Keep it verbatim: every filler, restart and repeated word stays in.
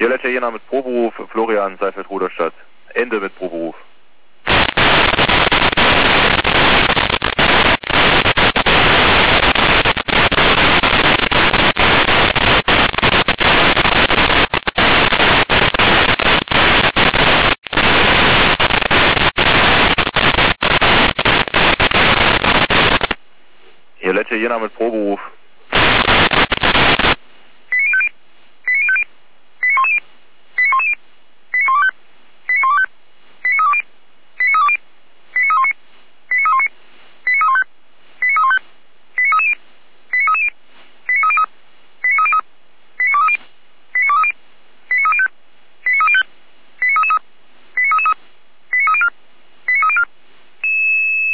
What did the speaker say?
Violetta Jena mit Proberuf, Florian Seifert Ruderstadt. Ende mit Proberuf. Violetta Jena mit Proberuf.